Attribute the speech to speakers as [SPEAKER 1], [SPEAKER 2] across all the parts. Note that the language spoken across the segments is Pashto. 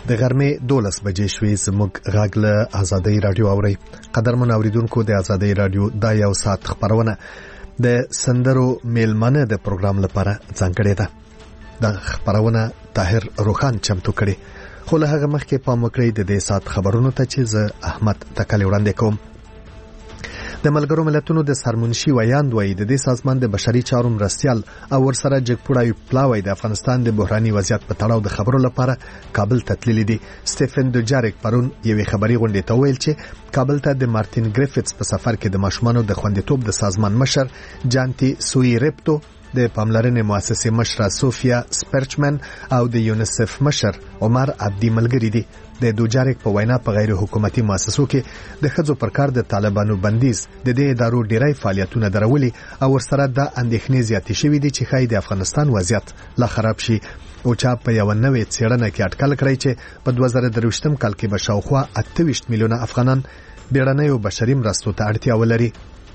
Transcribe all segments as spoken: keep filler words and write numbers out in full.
[SPEAKER 1] د غرمې دولس بجې شوې. زموږ غږ له آزادۍ رادیو اوري. قدرمن اوریدونکو، د آزادۍ رادیو دا یو ساعت خبرونه د سندرو میلمنه د پروګرام لپاره ځانګړې ده. د خبرونه طاهر روخان چمتو کړي. خو له هغه مخکې پام وکړئ د دې ساعت خبرونو ته چې زه احمد تکلی وړاندې کوم. د ملګرو ملتونو د سرمنشي ویاند وایي د دې سازمان د بشري چارو مرستیال او ورسره جګپوړی پلاوی د افغانستان د بحراني وضعیت په تړاو د خبرو لپاره کابل ته تللی دي. سټیفن دوجاریک پرون یوې خبري غونډې ته ویل چې کابل ته د مارټین ګریفټس په سفر کې د ماشومانو د خوندیتوب د سازمان مشر جانتی سوی ریپټو، د پاملرنې مؤسسې مشره سوفیا سپرچمن او د یونیسف مشر عمر عبدي ملګری دي. د دوجاریک په وینا په غیر حکومتي مؤسسو کې د ښځو پر کار د طالبانو بندیز د دې ادارو ډیری فعالیتونه درولي او ورسره د اندېښنې زیاتې شوې دي چې ښایي د افغانستان وضعیت لا خراب شي. او چا په یو نوې څېړنه کې اټکل کړی چې په دوه زره درویشتم کال کې به شاوخوا اته ویشت میلیونه افغانان بیړنیو بشري مرستو ته اړتیا ولري.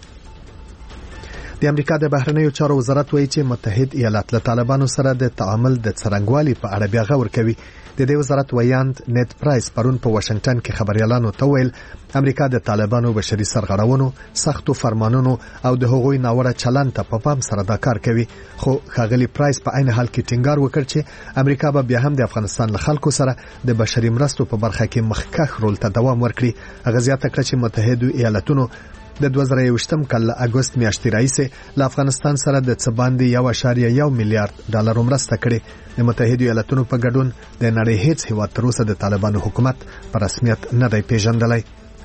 [SPEAKER 1] د امریکا د بهرنیو چارو وزارت وایي چې متحد ایالات له طالبانو سره د تعامل د څرنګوالي په اړه بیا غور کوي. د دې وزارت ویاند نیت پرایس پرون په واشنگټن کې خبريالانو ته ویل امریکا د طالبانو بشري سرغړونو، سختو فرمانونو او د هغوی ناوړه چلند ته په پام سره دا کار کوي. خو ښاغلي پرایس په عین حال کې ټینګار وکړ چې امریکا به بیا هم د افغانستان له خلکو سره د بشري مرستو په برخه کې مخکښ رول ته دوام ورکړي. هغه زیاته کړه چې متحدو ایالاتونو د دوه زره یوویشتم کال له اګوست میاشتې راهیسې له افغانستان سره د څه باندې یو اعشاریه یو میلیارډ ډالر مرسته کړې. د متحدو ایالاتونو په ګډون د نړۍ هیڅ هیواد تر اوسه د طالبانو حکومت په رسمیت نه دی پیژندلی.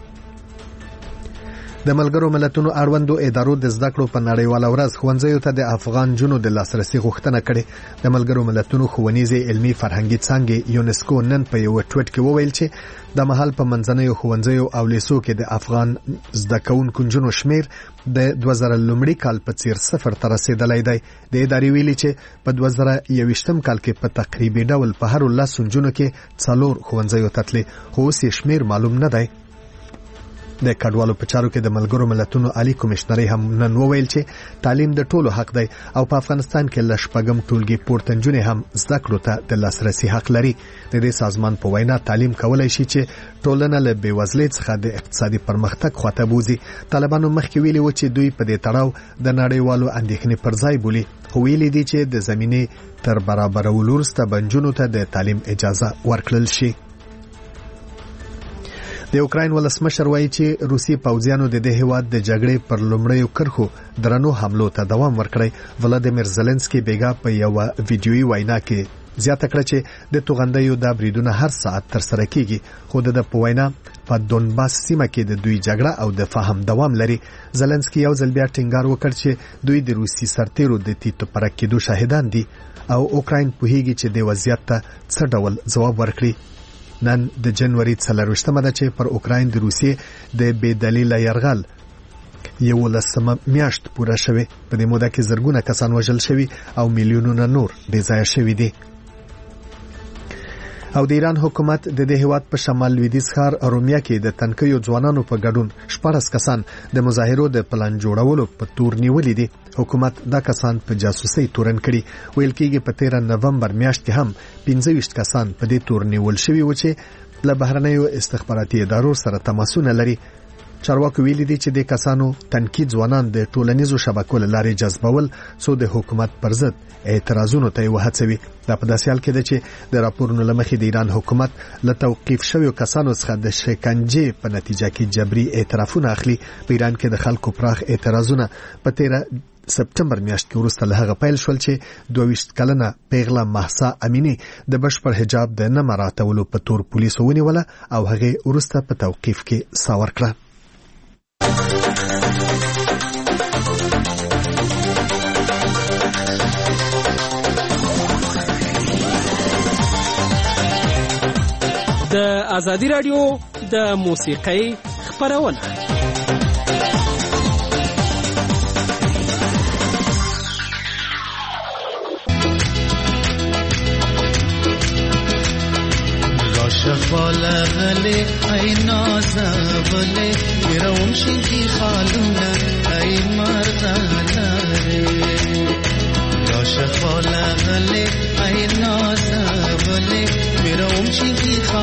[SPEAKER 1] د ملګرو ملتونو اړوندو ادارو د زده کړو په نړیواله ورځ ښوونځیو ته د افغان جنو د لاسرسي غوښتنه کړې. د ملګرو ملتونو ښوونیزې علمي فرهنګي څانګې یونسکو نن په یو ټویټ کې وویل چې د مهال په منځنیو ښوونځیو او لیسو کې د افغان زده کوونکو جنو شمیر د دوه زره لومړي کال په څیر صفر ته رسیدلی دی. د ادارې ویلي چې په دوه زره یوویشتم کال کې په تقریبي ډول په هر لس جنو کې څلور ښوونځیو ته تللي، خو اوس یې شمیر معلوم نه دی. د کډوالو په چارو کې د ملګرو ملتونو عالی کمشنري هم نن وویل چې تعلیم د ټولو حق دی او په افغانستان کې له شپږم ټولګي پورته نجونې هم زده کړو ته د لاسرسي حق لري. د دې سازمان په وینا تعلیم کولای شي چې ټولنه له بېوزلۍ څخه د اقتصادي پرمختګ خواته بوزي. طالبانو مخکې ویلي و چې دوی په دې تړاو د نړیوالو اندېښنې پر ځای بولي، خو ویلي دي چې د زمینې تر برابرولو وروسته به نجونو ته د تعلیم اجازه ورکړل شي. د اوکراین ولسمشر وایي چې روسي پوځیانو د دې هیواد د جګړې پر لومړیو کرښو درنو حملو ته دوام ورکړی. ولادیمیر زيلنسکي بیګا په یو ویډیويي وینا کې زیاته کړه چې د توغندیو د بریدونو هر ساعت تر سره کیږي، خو د په وینا په دونباس سیمه کې د دوی جګړه او د فهم دوام لري. زيلنسکي یو ځل بیا ټینګار وکړ چې دوی د روسي سرتیرو د تیتو پرک کېدو شاهدان دي او اوکراین پوهیږي چې د وضعیت ته څه ډول ځواب ورکړي. نن د جنوري څلرویشتمه ده چې پر اوکراین د روسیې د بې دلیله یرغل یولسمه میاشت پوره شوه. په دې موده کې زرګونه کسان وژل شوي او میلیونونه نور بې ځایه شوي دي. او د ایران حکومت د دې هیواد په شمال لویدیځ ښار ارومیا کې د تنکیو ځوانانو په ګډون شپږ کسان د مظاهرو د پلان جوړولو په تور نیولې دي. حکومت دا کسان په جاسوسي تورن کړي. ویل کېږي په تیره نومبر میاشت کې هم پنځه ویشت کسان په دې تور نیول شوي و چې له بهرنیو استخباراتي ادارو سره تماسونه لري. چارواکو ویلي دي چې د کسانو تنکي ځوانان د ټولنیزو شبکو له لارې جذبول څو د حکومت پر ضد اعتراضونو ته وهڅوي. دا په داسې حال کې ده چې د راپورونو له مخې د ایران حکومت له توقیف شویو کسانو څخه د شکنجې په نتیجه کې جبري اعترافونه اخلي. په ایران کې د خلکو پراخ اعتراضونه په تیره سپټمبر میاشت کې وروسته له هغه پیل شول چې دوه ویشت کلنه پیغله مهسا امینی د بشپړ حجاب د نه مراعاتولو په تور پولیسو ونیوله او هغه وروسته په توقیف کې سا ورکړه.
[SPEAKER 2] د آزادی رادیو د موسیقۍ خبرونه
[SPEAKER 3] شفاله غلي اي نازبله يروم شي خالونه اي مرغانا شفاله غلي اي نازبله يروم شي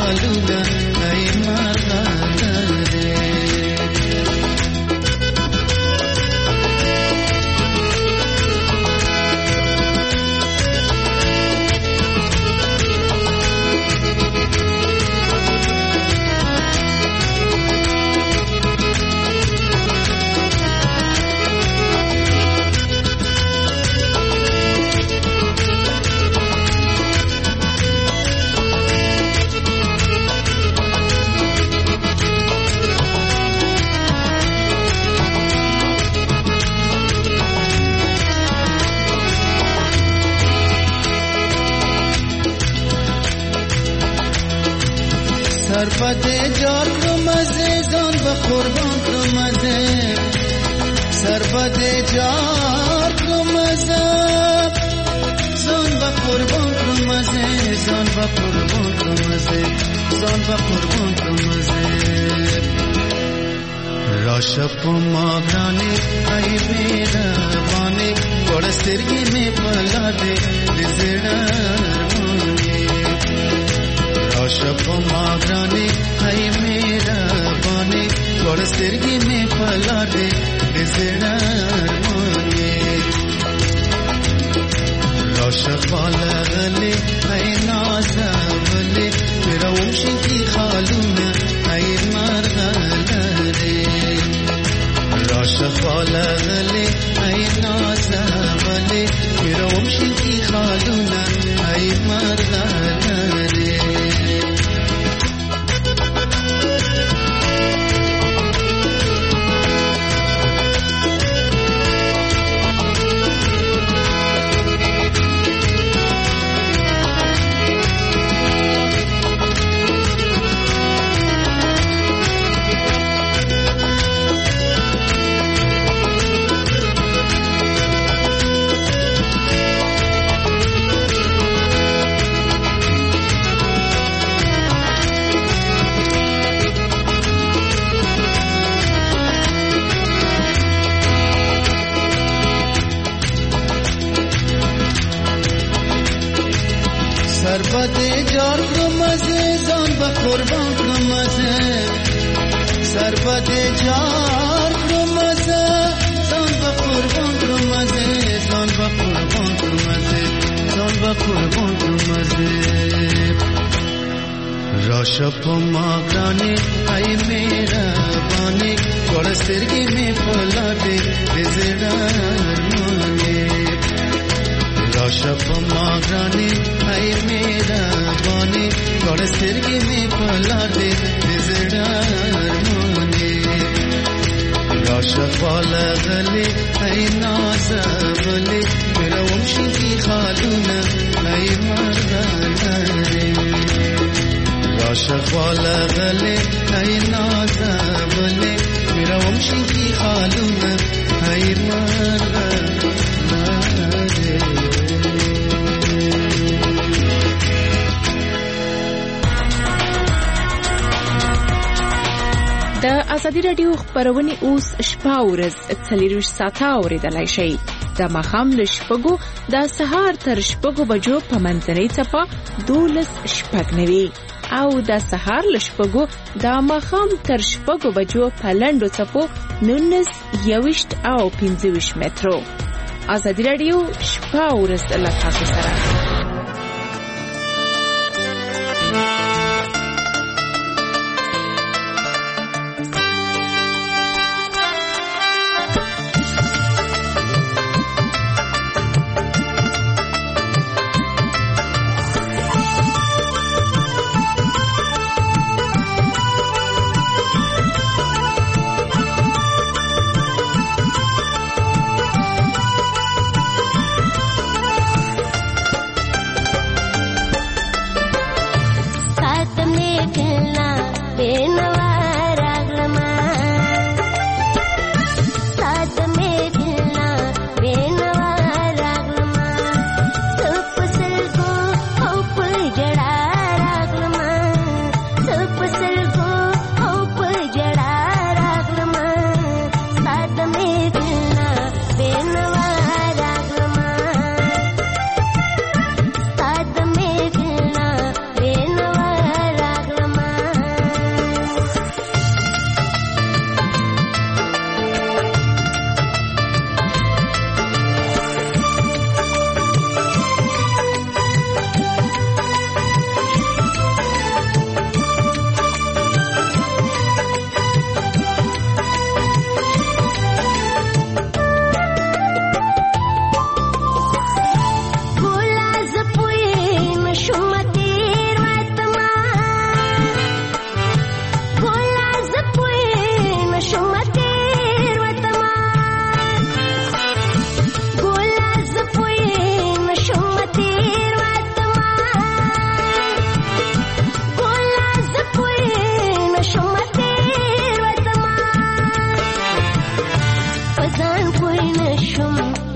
[SPEAKER 3] سربد جار کمزه زان به قربان کمزه سربد جار کمزه زان به قربان کمزه زان به قربان کمزه زان به قربان کمزه راشپ ماغرانی ای میربانی گوڑ سترگی میں پلا دے زڑارمانی راشپ ماغرانی ای میربانی گوڑ سترگی میں پلا دے زڑارمانی راشپ لغلی ای نازولی میرا ومشی کی خالونه ای مرغلری راشق لغلی ای نازولی میرا ومشی کی خالونه ای مرغلری سربد جار کمزه زان به قربان کمزه سربد جار کمزه زان به قربان کمزه زان به قربان کمزه زان به قربان کمزه راشپ ماغرانی ای میربانی گوڑ سترگی میں پلا دے زڑارمانی راشپ ماغرانی ای میربانی گوڑ سترگی میں پلا دے زڑارمانی راشپ لغلی ای نازولی میرا ومشی کی خالونه ای مرغلری راشق لغلی ای نازولی میرا ومشی کی خالونه ای مرغلری
[SPEAKER 4] د ازادي رادیو خبرونه اوس شپه ورځ څلور ساعته اوریدلای شئ د ماښام له شپږو د سهار تر شپږو بجو په منځنۍ څپه دولس شپږ نوي او د سهار له شپږو د ماښام تر شپږو بجو په لنډو څپو نولس یویشت او پنځه ویشت مترو. ازادي رادیو شپه ورځ له تاسو سره.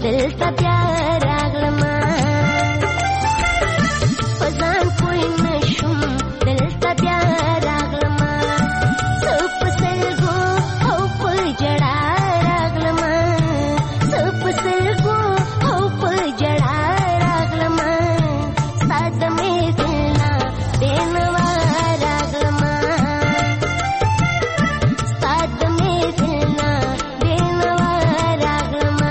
[SPEAKER 5] دلته بیا راغلمه په ځان پوه نشم دلته بیا راغلمه زه په سلګو او په ژړا راغلمه زه په سلګو او په ژړا راغلمه ستا د محفل نه بېنوا راغلمه ستا د محفل نه بېنوا راغلمه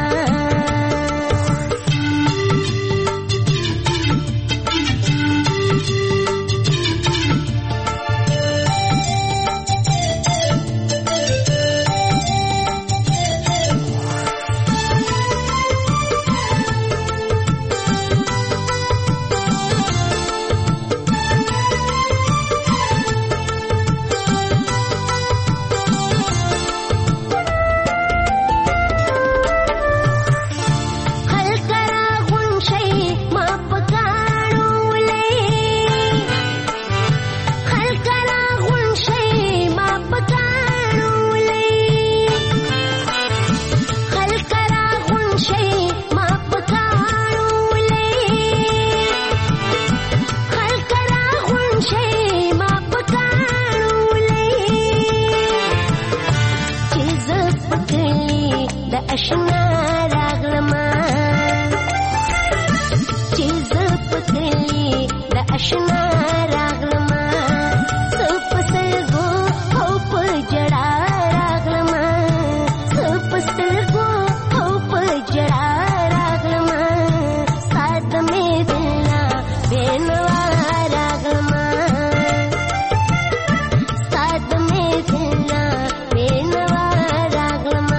[SPEAKER 5] اشنا راغلمه چې زه په کلي د اشنا راغلمه زه په سترګو او په ژړا راغلمه زه په سترګو او په ژړا راغلمه ستا د محفل نه بېنوا راغلمه ستا د محفل نه بېنوا راغلمه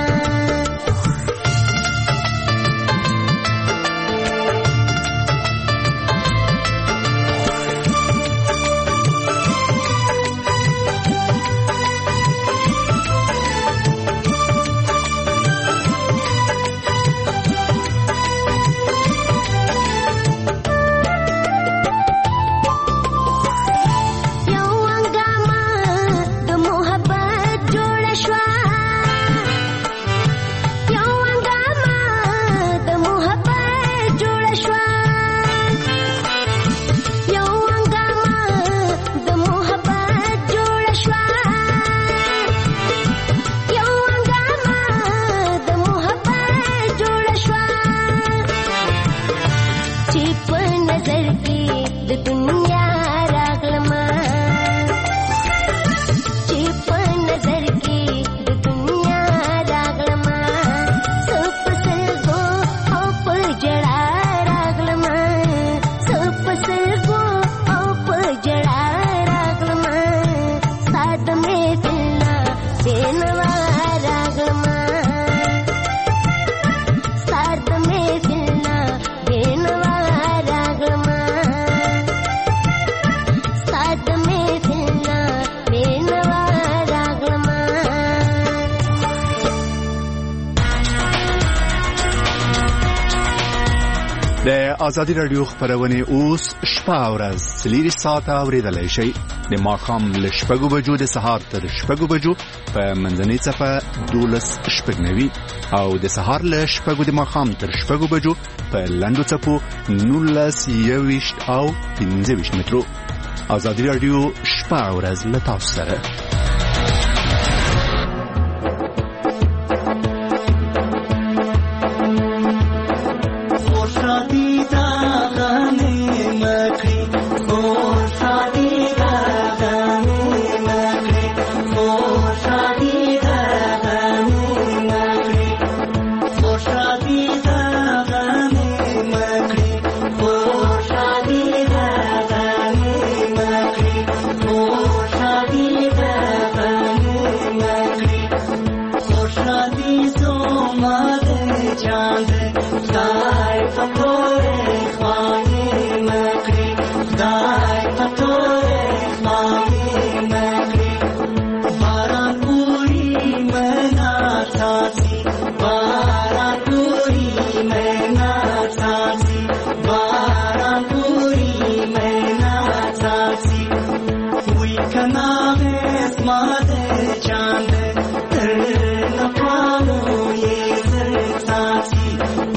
[SPEAKER 6] د آزادي رادیو خبرونه اوس شپه او ورځ سلیری ساعت اوریدلای شي د ماښام له شپږو بجو د سهار تر شپږو بجو په منځنۍ صفه دولس شپږنوي او د سهار له شپږو د ماښام تر شپږو بجو په لنډو صفو نولس یويشت او پنځه ویشت مترو. آزادي رادیو شپه او ورځ له تاسو سره.
[SPEAKER 7] Chand,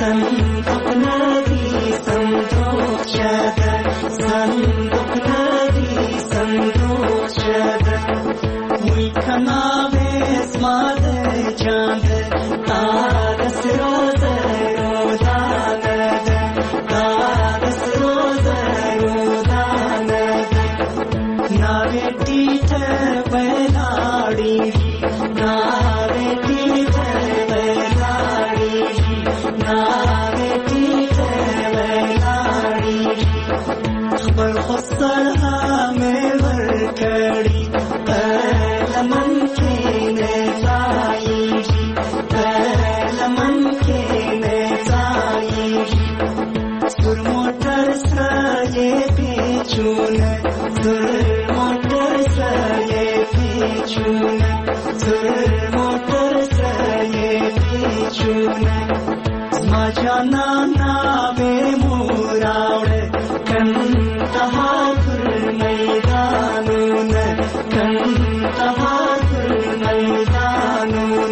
[SPEAKER 7] صندوق ندی صندوق شده صندوق ندی صندوق شده وی کناب اسماد جانده تارس روزه رودانه تارس روزه رودانه ناوی دیته بلاڑی ناوی دیته بلاڑی ناوی دیته بلاڑی خبر خسر ہمیں ورکڑی لمن کے نیتائی لمن کے نیتائی سر موٹر سایے پیچون سر موٹر سایے پیچون سر موٹر سایے پیچون ما جانا ناوے موراوڑ کنتہا پر میدانون کنتہا پر میدانون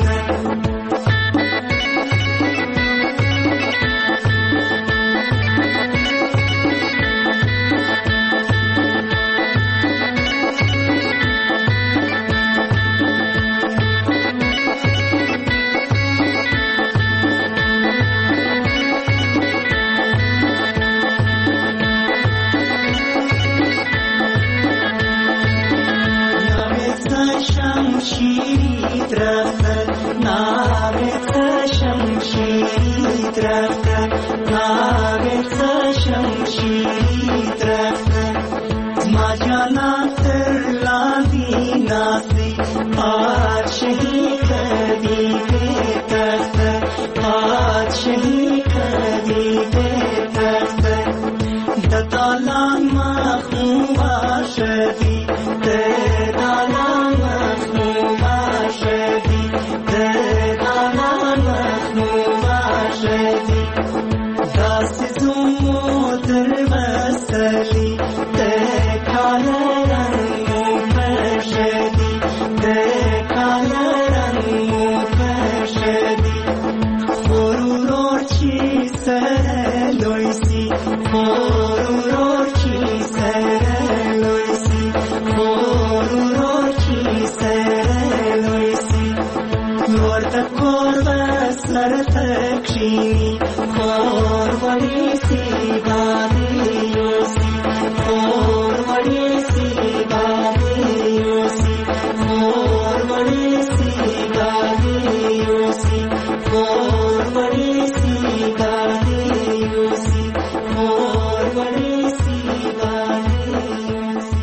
[SPEAKER 7] شمشیری درخت ناویت شمشیری درخت ناویت شمشیری درخت ما جانا تر لاندی ناسی پادشاہی کدی بے تخت پادشاہی کدی بے تخت دتالان مخموم آشدی دتالان مخموم آشدی دتالان مخموم آشدی دست زمو در مسلی دکال رنگو پشدی دکال رنگو پشدی فرورور چی سر لویسی فرورور چی سر لویسی فرورور چی سر لویسی لورد کور سر تکشینی خوروری سی بادیوسی خوروری سی بادیوسی خوروری سی بادیوسی خوروری سی بادیوسی خوروری سی بادیوسی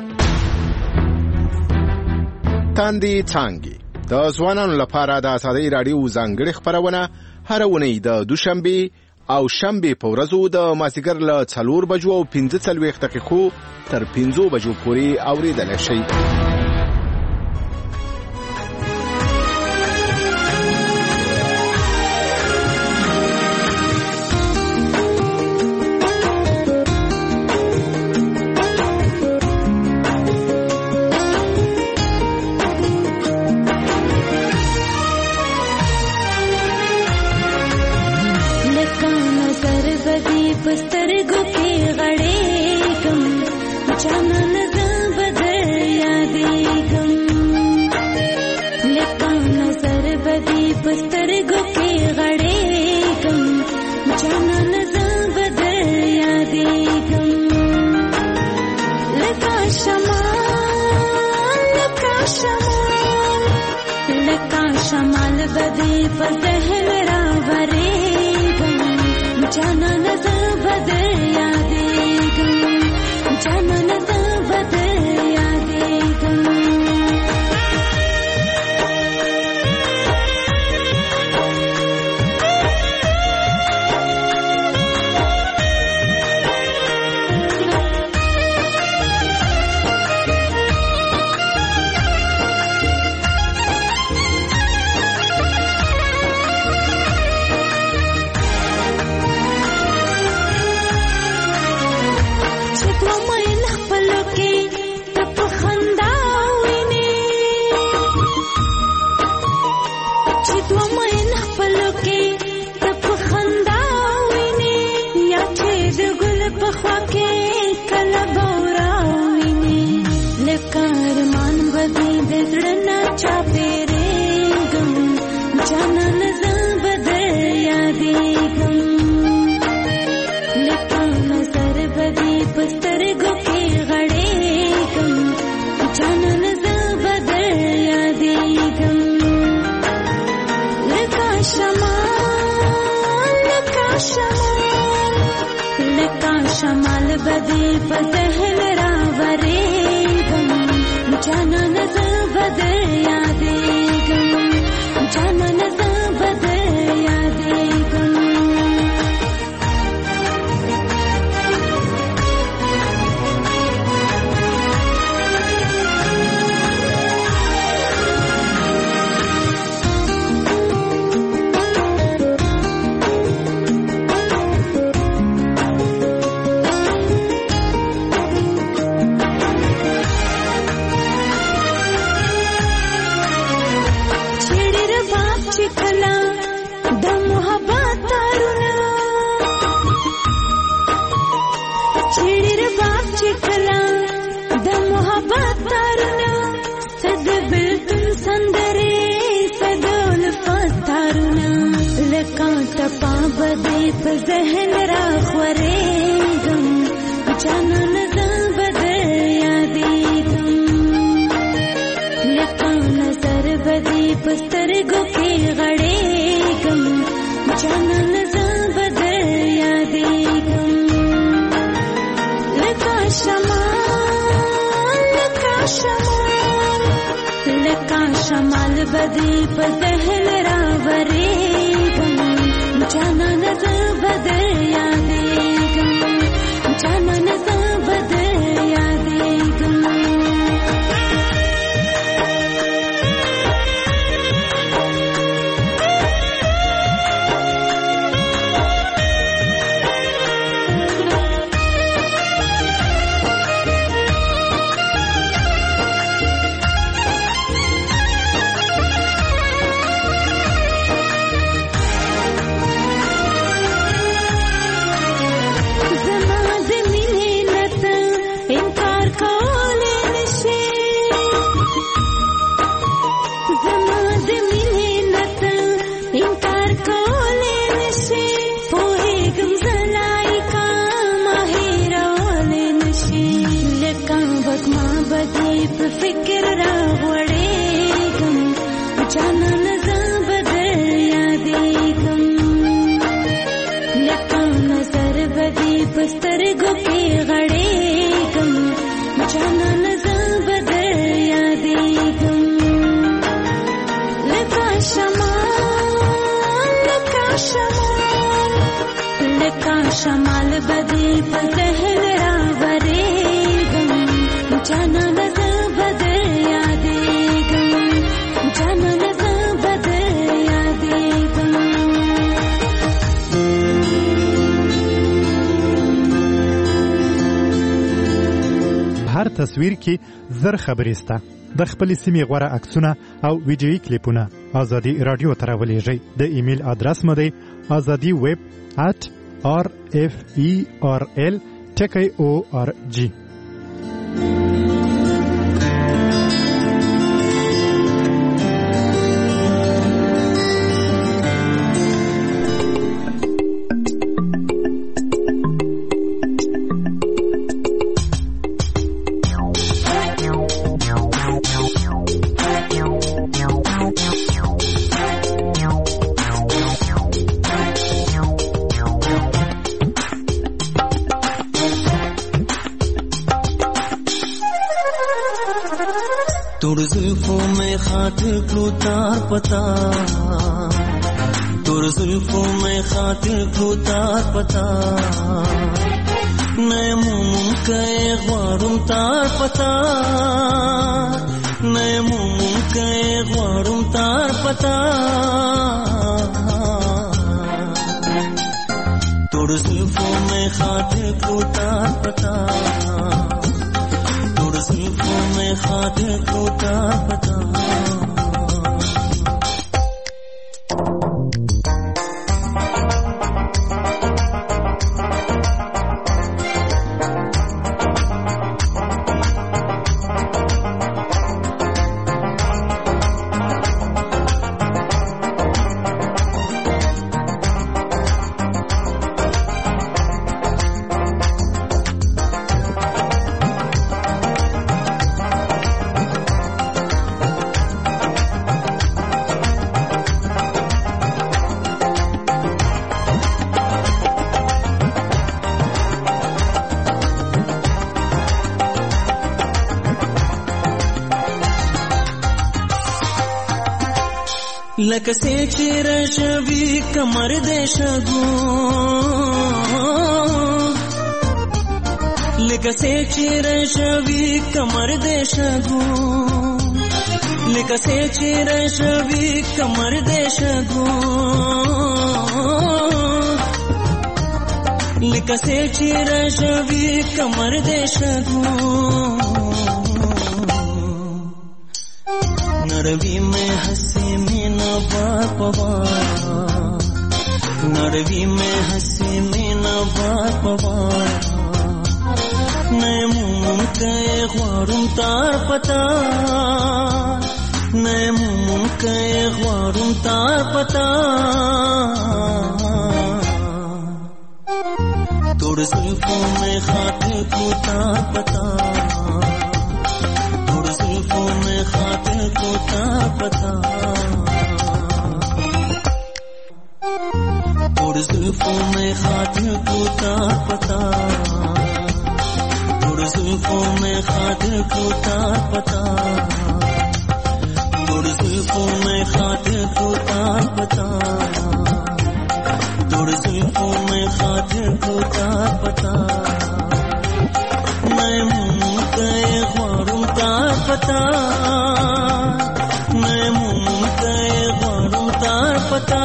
[SPEAKER 8] تاندې څانګې د ځوانانو لپاره د ازادۍ راډیو ځانګړې خپرونه هره اونۍ د دوشنبه او شنبه په ورځو د مازدیګر له څلور بجو او پنځه څلوېښت دقیقو تر پنځو بجو پورې اورېدلی شئ.
[SPEAKER 9] شمال لکه شمال بدی په ذهن راورېږم جانانه زه به در یادېږم جانانه زه به در یادېږم بدی په ذهن راخورېږم جانانه زه به در یادېږم لکه نظر بدی په سترګو کې غړېږم جانانه زه به در یادېږم لکه شمال لکه شمال لکه شمال بدی په ذهن راورېږم جانانه زه به در یادېږم جانانه زه به در یادېږم فکر راغړېږم جانانه زه به در یادېږم لکه نظر بدی په سترګو کې غړېږم جانانه زه به در یادېږم لکه شمال لکه شمال لکه شمال بدی په ذهن راورېږم جانانه زه به در یادېږم جانانه زه به در یادېږم
[SPEAKER 10] هر تصویر کې زر خبرې سته د خپل سیمې غوړه عکسونه او ویډیویي کلیپونه ازادي رادیو ته راولېږئ د ایمیل ادرس مو دی ازادي ویب at r f e r l ټکی o r g
[SPEAKER 7] पता तोर जुल्फों में खातिर को तार पता नए मुम के ख्वारुम तार पता नए मुम के ख्वारुम तार पता तोर जुल्फों में खातिर को तार पता तोर जुल्फों में खातिर को तार पता لکه چې راشوي کمر دې شګو لکه چې راشوي کمر دې شګو لکه چې راشوي کمر دې شګو لکه چې راشوي کمر دې شګو नरवी में हंसी में न बाप नरवी में हंसी में न बाप नए मुम के ख्वारुम तार पता नए मुम के ख्वारुम तार पता तोड़ जुल्फों में खाते को तार पता जुल्फों में खाते को ता पता और जुल्फों में खाते को ता पता और जुल्फों में खाते को ता पता और जुल्फों में खाते को ता पता और जुल्फों में खाते को ता पता मैं मुंह गए ख्वारों का पता मैं मुंह गए ख्वारों का पता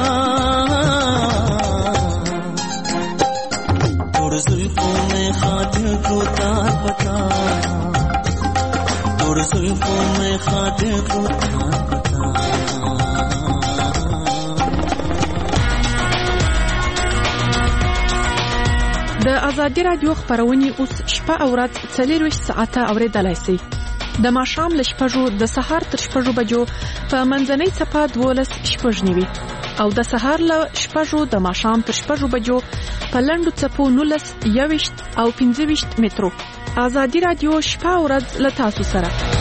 [SPEAKER 7] और जुल्फों में खातिर को ता पता और जुल्फों में खातिर को ता पता
[SPEAKER 4] د ازادي رادیو خبرونه اوس شپه او ورځ څلور ساعته اوریدلای شئ د ماښام له شپږو د سهار تر شپږو بجو په منځنۍ صفه دولس شپږ نیوي او د سهار له شپږو د ماښام تر شپږو بجو په لنډو څپو نولس یوویشت او پنځه ویشت مترو ازادي رادیو شپه او ورځ له تاسو سره